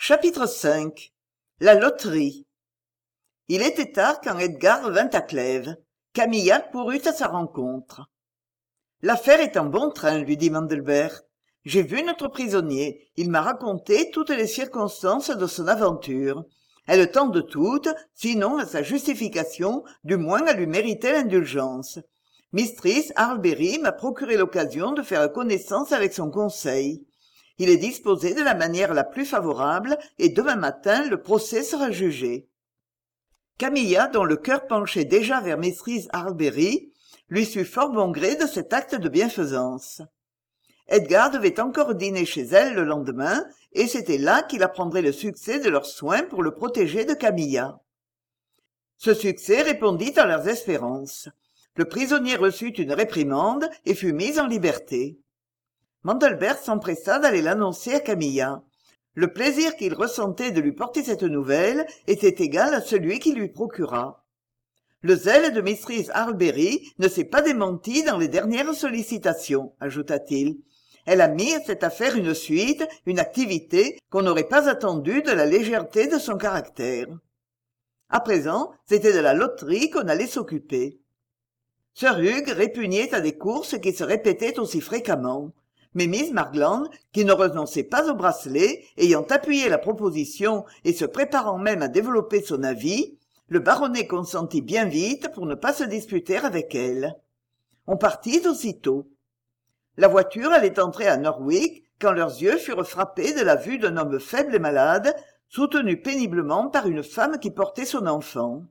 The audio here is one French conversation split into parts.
Chapitre 5. La loterie. Il était tard quand Edgar vint à Clèves. Camilla courut à sa rencontre. L'affaire est en bon train, lui dit Mandelbert. J'ai vu notre prisonnier. Il m'a raconté toutes les circonstances de son aventure. Elles tendent toutes, sinon à sa justification, du moins à lui mériter l'indulgence. Mistress Harlberry m'a procuré l'occasion de faire connaissance avec son conseil. Il est disposé de la manière la plus favorable et demain matin le procès sera jugé. Camilla, dont le cœur penchait déjà vers Mistress Harlberry, lui sut fort bon gré de cet acte de bienfaisance. Edgar devait encore dîner chez elle le lendemain, et c'était là qu'il apprendrait le succès de leurs soins pour le protéger de Camilla. Ce succès répondit à leurs espérances. Le prisonnier reçut une réprimande et fut mis en liberté. Mandelbert s'empressa d'aller l'annoncer à Camilla. Le plaisir qu'il ressentait de lui porter cette nouvelle était égal à celui qu'il lui procura. Le zèle de Mistress Harlberry ne s'est pas démenti dans les dernières sollicitations, ajouta-t-il. Elle a mis à cette affaire une suite, une activité qu'on n'aurait pas attendue de la légèreté de son caractère. À présent, c'était de la loterie qu'on allait s'occuper. Sir Hugh répugnait à des courses qui se répétaient aussi fréquemment. Mais Miss Margland, qui ne renonçait pas au bracelet, ayant appuyé la proposition et se préparant même à développer son avis, le baronnet consentit bien vite pour ne pas se disputer avec elle. On partit aussitôt. La voiture allait entrer à Norwich quand leurs yeux furent frappés de la vue d'un homme faible et malade, soutenu péniblement par une femme qui portait son enfant.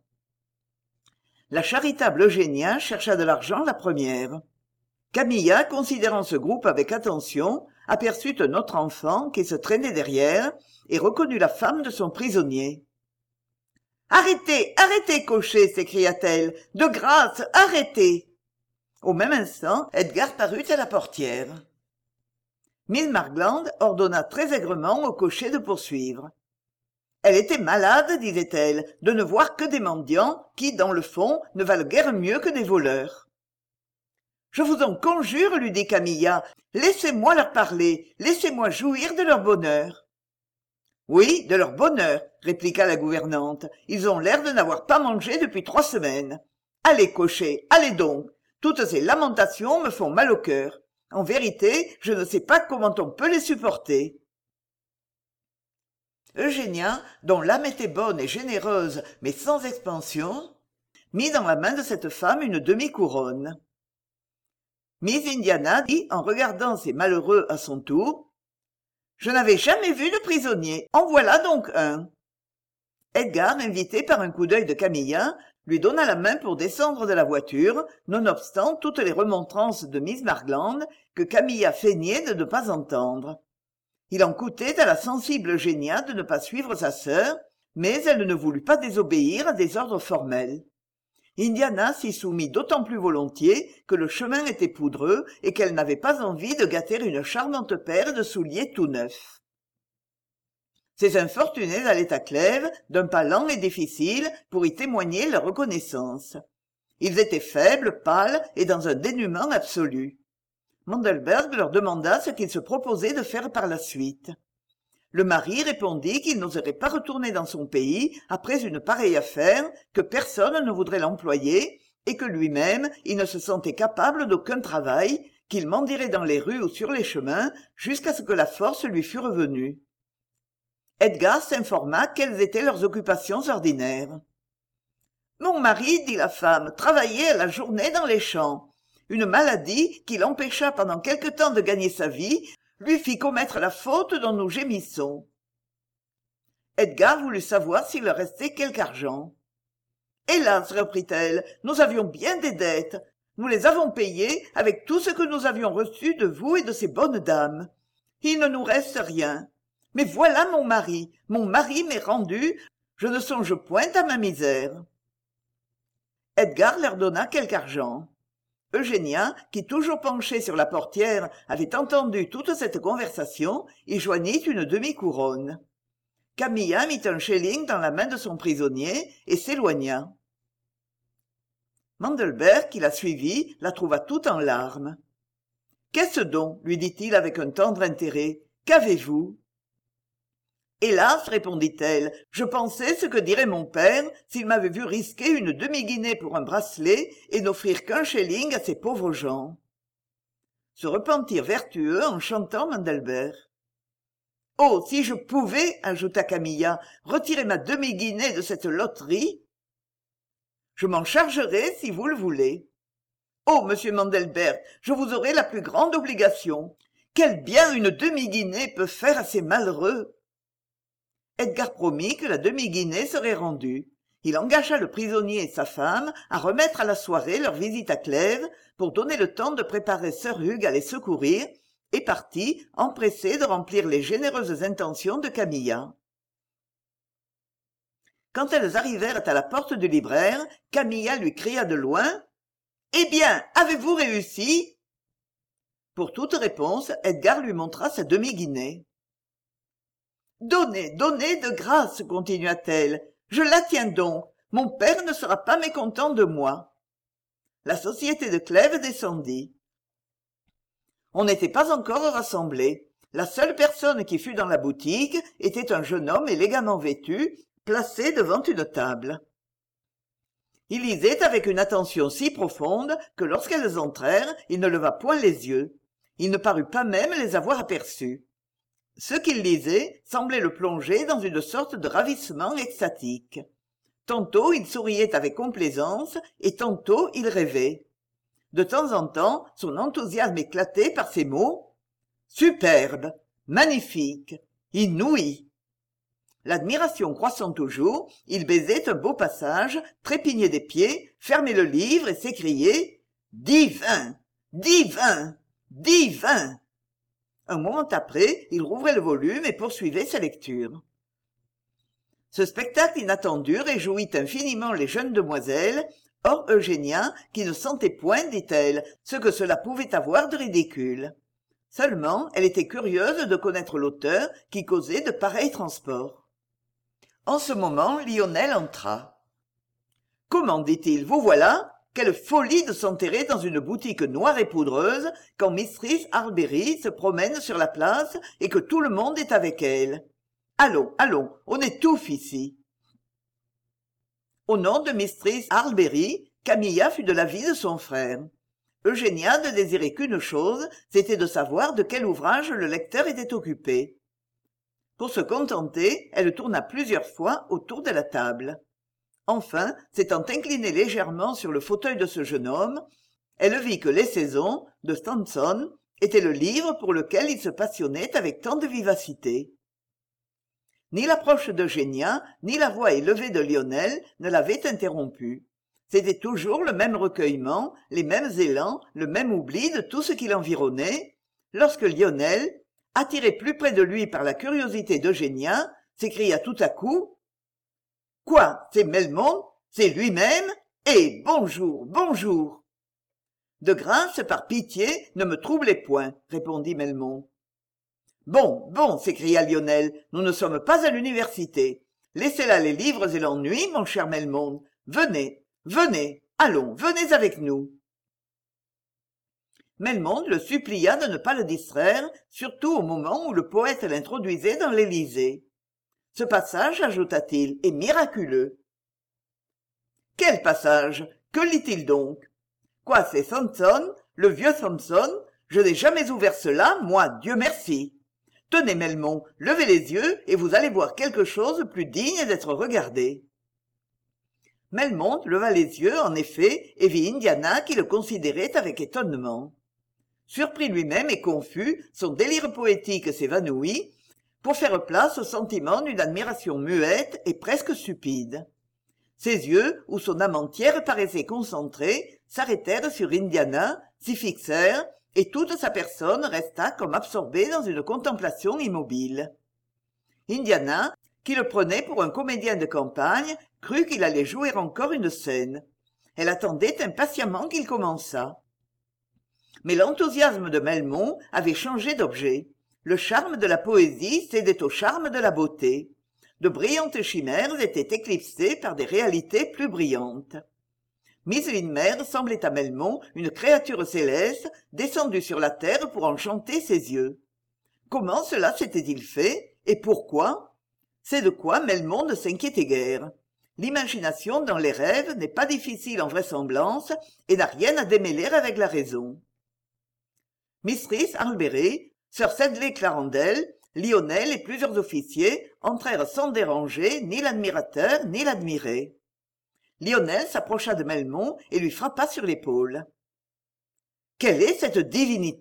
La charitable Eugénia chercha de l'argent la première. Camilla, considérant ce groupe avec attention, aperçut un autre enfant qui se traînait derrière et reconnut la femme de son prisonnier. « Arrêtez, arrêtez, cocher !» s'écria-t-elle. « De grâce, arrêtez !» Au même instant, Edgar parut à la portière. Miss Margland ordonna très aigrement au cocher de poursuivre. Elle était malade, disait-elle, de ne voir que des mendiants qui, dans le fond, ne valent guère mieux que des voleurs. « Je vous en conjure, lui dit Camilla, laissez-moi leur parler, laissez-moi jouir de leur bonheur. »« Oui, de leur bonheur, » répliqua la gouvernante. « Ils ont l'air de n'avoir pas mangé depuis 3 semaines. Allez, cocher, allez donc. Toutes ces lamentations me font mal au cœur. En vérité, je ne sais pas comment on peut les supporter. » Eugénia, dont l'âme était bonne et généreuse, mais sans expansion, mit dans la main de cette femme une demi-couronne. Miss Indiana dit, en regardant ces malheureux à son tour, « Je n'avais jamais vu de prisonnier. En voilà donc un. » Edgar, invité par un coup d'œil de Camilla, lui donna la main pour descendre de la voiture, nonobstant toutes les remontrances de Miss Margland que Camilla feignait de ne pas entendre. Il en coûtait à la sensible Eugénia de ne pas suivre sa sœur, mais elle ne voulut pas désobéir à des ordres formels. Indiana s'y soumit d'autant plus volontiers que le chemin était poudreux et qu'elle n'avait pas envie de gâter une charmante paire de souliers tout neufs. Ces infortunés allaient à Clèves d'un pas lent et difficile pour y témoigner leur reconnaissance. Ils étaient faibles, pâles et dans un dénuement absolu. Mandelberg leur demanda ce qu'ils se proposaient de faire par la suite. Le mari répondit qu'il n'oserait pas retourner dans son pays après une pareille affaire, que personne ne voudrait l'employer, et que lui-même, il ne se sentait capable d'aucun travail, qu'il mendierait dans les rues ou sur les chemins, jusqu'à ce que la force lui fût revenue. Edgar s'informa quelles étaient leurs occupations ordinaires. « Mon mari, dit la femme, travaillait à la journée dans les champs. Une maladie, qui l'empêcha pendant quelque temps de gagner sa vie, lui fit commettre la faute dont nous gémissons. » Edgar voulut savoir s'il leur restait quelque argent. « Hélas, reprit-elle, nous avions bien des dettes. Nous les avons payées avec tout ce que nous avions reçu de vous et de ces bonnes dames. Il ne nous reste rien. Mais voilà mon mari m'est rendu, je ne songe point à ma misère. » Edgar leur donna quelque argent. Eugénia, qui toujours penchée sur la portière, avait entendu toute cette conversation, y joignit une demi-couronne. Camilla mit un shilling dans la main de son prisonnier et s'éloigna. Mandelbert, qui la suivit, la trouva toute en larmes. « Qu'est-ce donc ?» lui dit-il avec un tendre intérêt. « Qu'avez-vous » Hélas, répondit-elle, je pensais ce que dirait mon père s'il m'avait vu risquer une demi-guinée pour un bracelet et n'offrir qu'un shilling à ces pauvres gens. Se repentir vertueux en chantant Mandelsberg. Oh, si je pouvais, ajouta Camilla, retirer ma demi-guinée de cette loterie. Je m'en chargerai si vous le voulez. Oh, monsieur Mandelsberg, je vous aurai la plus grande obligation. Quel bien une demi-guinée peut faire à ces malheureux. Edgar promit que la demi-guinée serait rendue. Il engagea le prisonnier et sa femme à remettre à la soirée leur visite à Clèves pour donner le temps de préparer sir Hugh à les secourir, et partit, empressé de remplir les généreuses intentions de Camilla. Quand elles arrivèrent à la porte du libraire, Camilla lui cria de loin « Eh bien, avez-vous réussi ?» Pour toute réponse, Edgar lui montra sa demi-guinée. « Donnez, donnez de grâce, continua-t-elle. Je la tiens donc. Mon père ne sera pas mécontent de moi. » La société de Clèves descendit. On n'était pas encore rassemblés. La seule personne qui fût dans la boutique était un jeune homme élégamment vêtu, placé devant une table. Il lisait avec une attention si profonde que lorsqu'elles entrèrent, il ne leva point les yeux. Il ne parut pas même les avoir aperçus. Ce qu'il lisait semblait le plonger dans une sorte de ravissement extatique. Tantôt il souriait avec complaisance et tantôt il rêvait. De temps en temps, son enthousiasme éclatait par ces mots « Superbe, magnifique, inouï ». L'admiration croissant toujours, il baisait un beau passage, trépignait des pieds, fermait le livre et s'écriait « Divin, divin, divin !» Un moment après, il rouvrait le volume et poursuivait sa lecture. Ce spectacle inattendu réjouit infiniment les jeunes demoiselles, hors Eugénia, qui ne sentait point, dit-elle, ce que cela pouvait avoir de ridicule. Seulement, elle était curieuse de connaître l'auteur qui causait de pareils transports. En ce moment, Lionel entra. « Comment, dit-il, vous voilà ? Quelle folie de s'enterrer dans une boutique noire et poudreuse quand Mistress Harberry se promène sur la place et que tout le monde est avec elle. Allons, allons, on étouffe ici. » Au nom de Mistress Harberry, Camilla fut de l'avis de son frère. Eugénia ne désirait qu'une chose, c'était de savoir de quel ouvrage le lecteur était occupé. Pour se contenter, elle tourna plusieurs fois autour de la table. Enfin, s'étant inclinée légèrement sur le fauteuil de ce jeune homme, elle vit que Les Saisons, de Stenson, était le livre pour lequel il se passionnait avec tant de vivacité. Ni l'approche d'Eugénia, ni la voix élevée de Lionel ne l'avaient interrompu. C'était toujours le même recueillement, les mêmes élans, le même oubli de tout ce qui l'environnait, lorsque Lionel, attiré plus près de lui par la curiosité d'Eugénia, s'écria tout à coup « Quoi, c'est Melmond? C'est lui-même? Eh, bonjour, bonjour !»« De grâce, par pitié, ne me troublez point, » répondit Melmond. « Bon, bon, s'écria Lionel, nous ne sommes pas à l'université. Laissez là les livres et l'ennui, mon cher Melmond. Venez, venez, allons, venez avec nous. » Melmond le supplia de ne pas le distraire, surtout au moment où le poète l'introduisait dans l'Élysée. Ce passage, ajouta-t-il, est miraculeux. « Quel passage? Que lit-il donc? Quoi, c'est Thomson, le vieux Thomson? Je n'ai jamais ouvert cela, moi, Dieu merci. Tenez, Melmond, levez les yeux et vous allez voir quelque chose plus digne d'être regardé. » Melmond leva les yeux, en effet, et vit Indiana qui le considérait avec étonnement. Surpris lui-même et confus, son délire poétique s'évanouit, pour faire place au sentiment d'une admiration muette et presque stupide. Ses yeux, où son âme entière paraissait concentrée, s'arrêtèrent sur Indiana, s'y fixèrent, et toute sa personne resta comme absorbée dans une contemplation immobile. Indiana, qui le prenait pour un comédien de campagne, crut qu'il allait jouer encore une scène. Elle attendait impatiemment qu'il commençât. Mais l'enthousiasme de Melmond avait changé d'objet. Le charme de la poésie cédait au charme de la beauté. De brillantes chimères étaient éclipsées par des réalités plus brillantes. Miss Lindmer semblait à Melmond une créature céleste descendue sur la terre pour enchanter ses yeux. Comment cela s'était-il fait et pourquoi? C'est de quoi Melmond ne s'inquiétait guère. L'imagination dans les rêves n'est pas difficile en vraisemblance et n'a rien à démêler avec la raison. Mrs. Arberet, sir Sedley Clarendel, Lionel et plusieurs officiers entrèrent sans déranger ni l'admirateur ni l'admiré. Lionel s'approcha de Melmond et lui frappa sur l'épaule. « Quelle est cette divinité ?»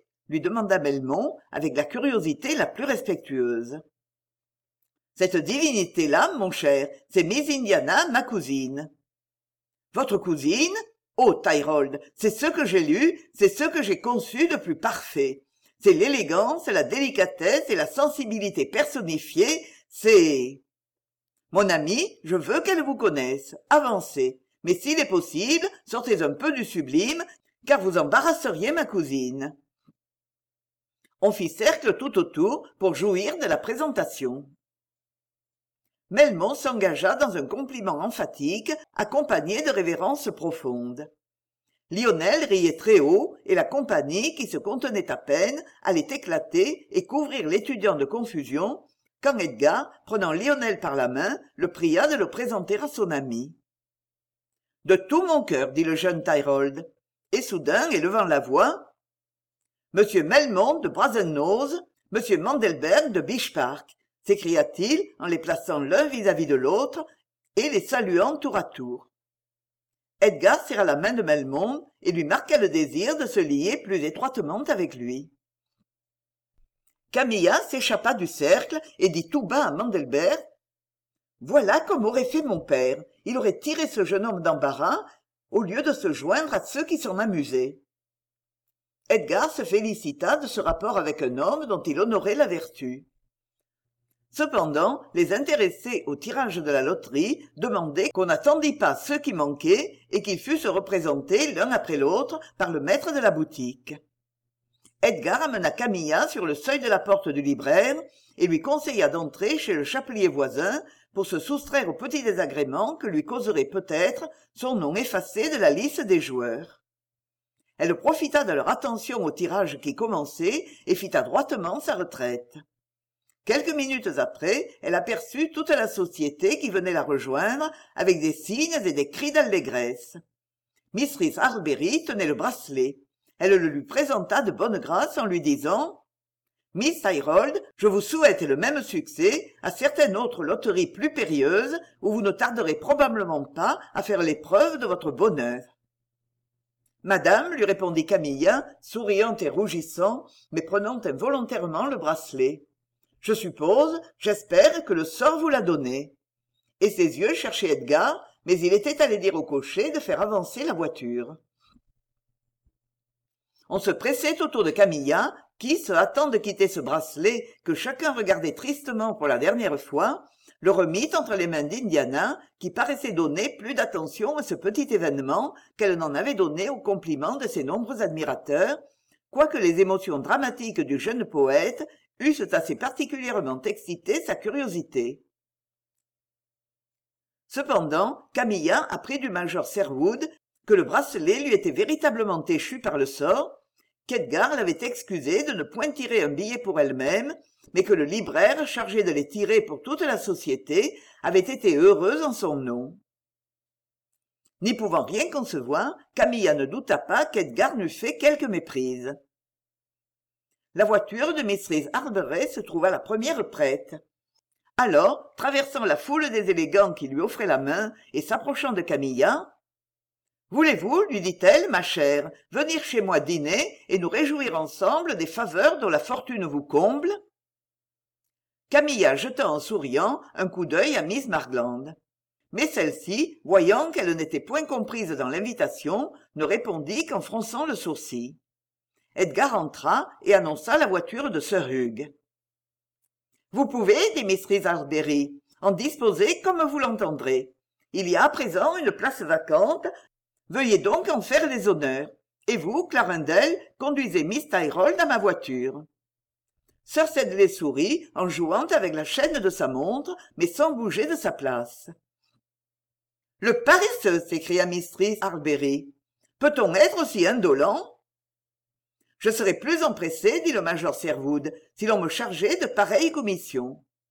lui demanda Melmond avec la curiosité la plus respectueuse. « Cette divinité-là, mon cher, c'est Miss Indiana, ma cousine. »« Votre cousine ? Oh, Tyrrell, c'est ce que j'ai lu, c'est ce que j'ai conçu de plus parfait. C'est l'élégance, la délicatesse et la sensibilité personnifiée, c'est... Mon ami, je veux qu'elle vous connaisse. Avancez. Mais s'il est possible, sortez un peu du sublime, car vous embarrasseriez ma cousine. » On fit cercle tout autour pour jouir de la présentation. Melmond s'engagea dans un compliment emphatique, accompagné de révérences profondes. Lionel riait très haut, et la compagnie, qui se contenait à peine, allait éclater et couvrir l'étudiant de confusion, quand Edgar, prenant Lionel par la main, le pria de le présenter à son ami. « De tout mon cœur, dit le jeune Tyrrell, et soudain, élevant la voix, « Monsieur Melmond de Brasenose, Monsieur Mandelberg de Biche Park, s'écria-t-il en les plaçant l'un vis-à-vis de l'autre et les saluant tour à tour. Edgar serra la main de Melmond et lui marqua le désir de se lier plus étroitement avec lui. Camilla s'échappa du cercle et dit tout bas à Mandelberg: « Voilà comme aurait fait mon père. Il aurait tiré ce jeune homme d'embarras au lieu de se joindre à ceux qui s'en amusaient. » Edgar se félicita de ce rapport avec un homme dont il honorait la vertu. Cependant, les intéressés au tirage de la loterie demandaient qu'on n'attendît pas ceux qui manquaient et qu'ils fussent représentés l'un après l'autre par le maître de la boutique. Edgar amena Camilla sur le seuil de la porte du libraire et lui conseilla d'entrer chez le chapelier voisin pour se soustraire aux petits désagréments que lui causerait peut-être son nom effacé de la liste des joueurs. Elle profita de leur attention au tirage qui commençait et fit adroitement sa retraite. Quelques minutes après, elle aperçut toute la société qui venait la rejoindre avec des signes et des cris d'allégresse. Mistress Harberry tenait le bracelet. Elle le lui présenta de bonne grâce en lui disant: « Miss Tyrrell, je vous souhaite le même succès à certaine autre loterie plus périlleuse où vous ne tarderez probablement pas à faire l'épreuve de votre bonheur. » « Madame, lui répondit Camilla, souriant et rougissant, mais prenant involontairement le bracelet. « Je suppose, j'espère que le sort vous l'a donné. » Et ses yeux cherchaient Edgar, mais il était allé dire au cocher de faire avancer la voiture. On se pressait autour de Camilla, qui, se hâtant de quitter ce bracelet que chacun regardait tristement pour la dernière fois, le remit entre les mains d'Indiana, qui paraissait donner plus d'attention à ce petit événement qu'elle n'en avait donné au compliment de ses nombreux admirateurs, quoique les émotions dramatiques du jeune poète eussent assez particulièrement excité sa curiosité. Cependant, Camilla apprit du major Sherwood que le bracelet lui était véritablement échu par le sort, qu'Edgar l'avait excusé de ne point tirer un billet pour elle-même, mais que le libraire chargé de les tirer pour toute la société avait été heureux en son nom. N'y pouvant rien concevoir, Camilla ne douta pas qu'Edgar n'eût fait quelque méprise. La voiture de Mistress Harberet se trouva la première prête. Alors, traversant la foule des élégants qui lui offraient la main et s'approchant de Camilla, « Voulez-vous, lui dit-elle, ma chère, venir chez moi dîner et nous réjouir ensemble des faveurs dont la fortune vous comble ?» Camilla jeta en souriant un coup d'œil à Miss Margland. Mais celle-ci, voyant qu'elle n'était point comprise dans l'invitation, ne répondit qu'en fronçant le sourcil. Edgar entra et annonça la voiture de Sir Hugh. « Vous pouvez, dit Mistress Harberry, en disposer comme vous l'entendrez. Il y a à présent une place vacante, veuillez donc en faire les honneurs. Et vous, Clarendel, conduisez Miss Tyrrell dans ma voiture. » Sir Sedley sourit en jouant avec la chaîne de sa montre, mais sans bouger de sa place. « Le paresseux !» s'écria Mistress Harberry. « Peut-on être aussi indolent ?»« Je serais plus empressé, dit le major Sherwood, si l'on me chargeait de pareilles commissions. »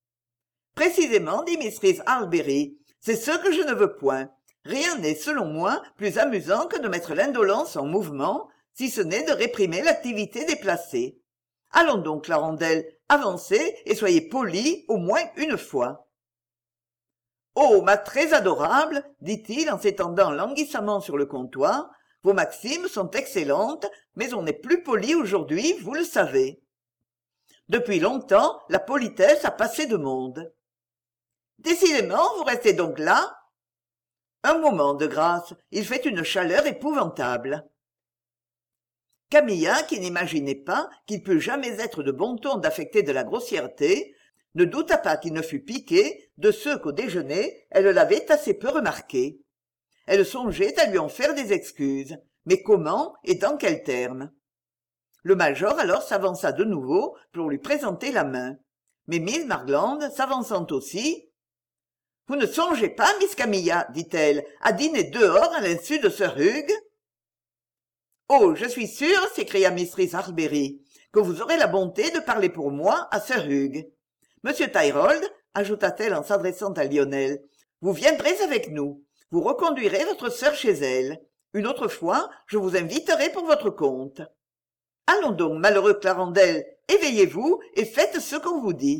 Précisément, dit Mrs. Harbury, c'est ce que je ne veux point. Rien n'est, selon moi, plus amusant que de mettre l'indolence en mouvement, si ce n'est de réprimer l'activité déplacée. Allons donc, Clarendel, avancez et soyez poli au moins une fois. Oh, ma très adorable, dit-il en s'étendant languissamment sur le comptoir, vos maximes sont excellentes, mais on n'est plus poli aujourd'hui, vous le savez. Depuis longtemps, la politesse a passé de monde. Décidément, vous restez donc là? Un moment, de grâce, il fait une chaleur épouvantable. Camilla, qui n'imaginait pas qu'il pût jamais être de bon ton d'affecter de la grossièreté, ne douta pas qu'il ne fût piqué de ceux qu'au déjeuner elle l'avait assez peu remarqués. Elle songeait à lui en faire des excuses, mais comment et dans quels termes? Le major alors s'avança de nouveau pour lui présenter la main, mais Miss Margland, s'avançant aussi, « Vous ne songez pas, Miss Camilla, dit-elle, à dîner dehors à l'insu de Sir Hugh ?»« Oh, je suis sûre, s'écria Mrs. Harbury, que vous aurez la bonté de parler pour moi à Sir Hugh. Monsieur Tyrrell, ajouta-t-elle en s'adressant à Lionel, vous viendrez avec nous. Vous reconduirez votre sœur chez elle. Une autre fois, je vous inviterai pour votre compte. Allons donc, malheureux Clarendel, éveillez-vous et faites ce qu'on vous dit. »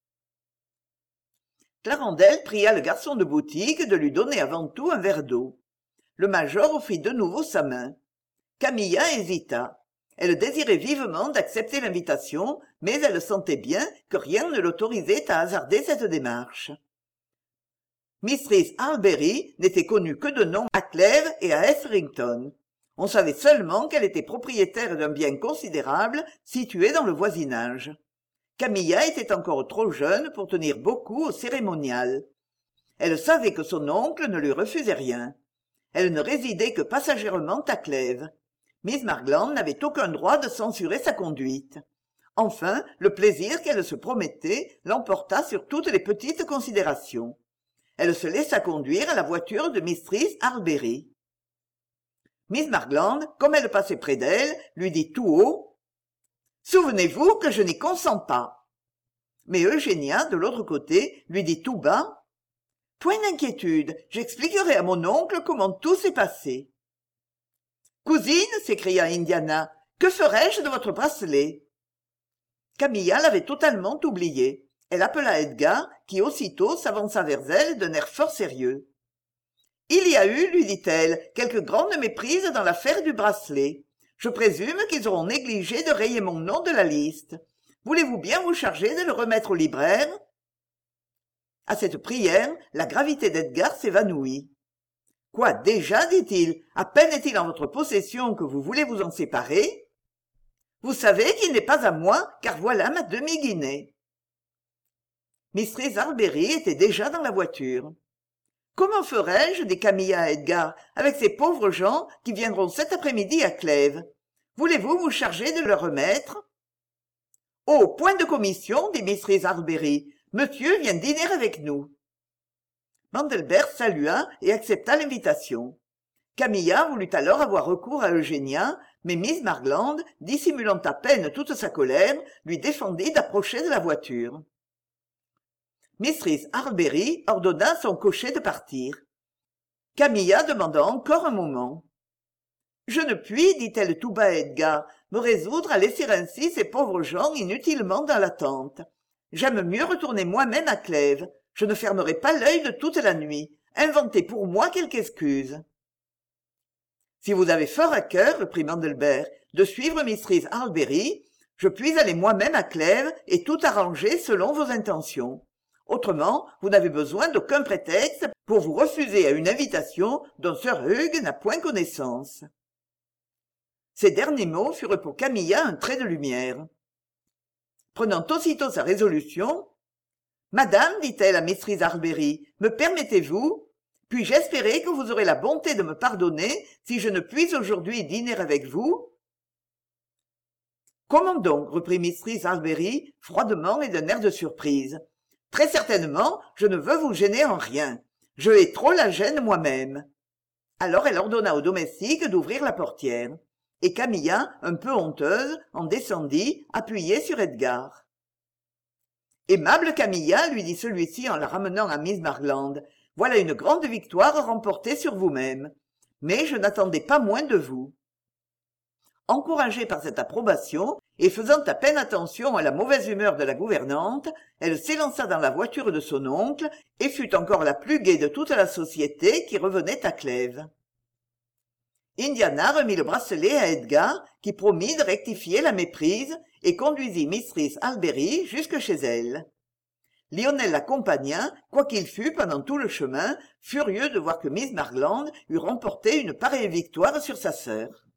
Clarendel pria le garçon de boutique de lui donner avant tout un verre d'eau. Le major offrit de nouveau sa main. Camilla hésita. Elle désirait vivement d'accepter l'invitation, mais elle sentait bien que rien ne l'autorisait à hasarder cette démarche. Mrs. Harbury n'était connue que de nom à Clèves et à Etherington. On savait seulement qu'elle était propriétaire d'un bien considérable situé dans le voisinage. Camilla était encore trop jeune pour tenir beaucoup au cérémonial. Elle savait que son oncle ne lui refusait rien. Elle ne résidait que passagèrement à Clèves. Miss Margland n'avait aucun droit de censurer sa conduite. Enfin, le plaisir qu'elle se promettait l'emporta sur toutes les petites considérations. Elle se laissa conduire à la voiture de Mrs. Harbury. Miss Margland, comme elle passait près d'elle, lui dit tout haut « Souvenez-vous que je n'y consens pas. » Mais Eugénia, de l'autre côté, lui dit tout bas « Point d'inquiétude, j'expliquerai à mon oncle comment tout s'est passé. »« Cousine, s'écria Indiana, que ferais-je de votre bracelet ?» Camilla l'avait totalement oublié. Elle appela Edgar, qui aussitôt s'avança vers elle d'un air fort sérieux. « Il y a eu, lui dit-elle, quelque grande méprise dans l'affaire du bracelet. Je présume qu'ils auront négligé de rayer mon nom de la liste. Voulez-vous bien vous charger de le remettre au libraire ?» À cette prière, la gravité d'Edgar s'évanouit. « Quoi, déjà, dit-il, à peine est-il en votre possession que vous voulez vous en séparer ? Vous savez qu'il n'est pas à moi, car voilà ma demi-guinée. » Mrs. Harbury était déjà dans la voiture. « Comment ferais-je, dit Camilla à Edgar, avec ces pauvres gens qui viendront cet après-midi à Clèves? Voulez-vous vous charger de le remettre ?»« Oh, point de commission, dit Mrs. Harbury. Monsieur vient dîner avec nous. » Mandelbert salua et accepta l'invitation. Camilla voulut alors avoir recours à Eugénia, mais Miss Margland, dissimulant à peine toute sa colère, lui défendit d'approcher de la voiture. Mrs. Harbury ordonna à son cocher de partir. Camilla demanda encore un moment. « Je ne puis, dit-elle tout bas à Edgar, me résoudre à laisser ainsi ces pauvres gens inutilement dans l'attente. J'aime mieux retourner moi-même à Clèves. Je ne fermerai pas l'œil de toute la nuit. Inventez pour moi quelque excuse. » « Si vous avez fort à cœur, reprit Mandelbert, de suivre Mrs. Harbury, je puis aller moi-même à Clèves et tout arranger selon vos intentions. Autrement, vous n'avez besoin d'aucun prétexte pour vous refuser à une invitation dont Sir Hugh n'a point connaissance. » Ces derniers mots furent pour Camilla un trait de lumière. Prenant aussitôt sa résolution, « Madame, dit-elle à Mrs. Harbury, me permettez-vous ? Puis-je espérer que vous aurez la bonté de me pardonner si je ne puis aujourd'hui dîner avec vous ?»« Comment donc ?» reprit Mrs. Harbury, froidement et d'un air de surprise. « Très certainement, je ne veux vous gêner en rien. Je hais trop la gêne moi-même. » Alors elle ordonna au domestique d'ouvrir la portière. Et Camilla, un peu honteuse, en descendit, appuyée sur Edgar. aimable Camilla, lui dit celui-ci en la ramenant à Miss Marland, voilà une grande victoire remportée sur vous-même. Mais je n'attendais pas moins de vous. Encouragée par cette approbation, et faisant à peine attention à la mauvaise humeur de la gouvernante, elle s'élança dans la voiture de son oncle et fut encore la plus gaie de toute la société qui revenait à Clèves. Indiana remit le bracelet à Edgar, qui promit de rectifier la méprise et conduisit Mistress Alberry jusque chez elle. Lionel l'accompagna, quoiqu'il fût, pendant tout le chemin, furieux de voir que Miss Marland eût remporté une pareille victoire sur sa sœur.